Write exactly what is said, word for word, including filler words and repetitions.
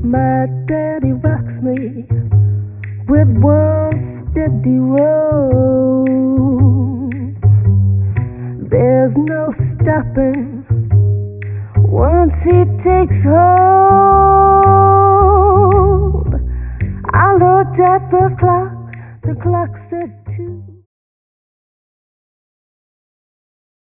My daddy rocks me with one steady roll. There's no stopping once he takes hold.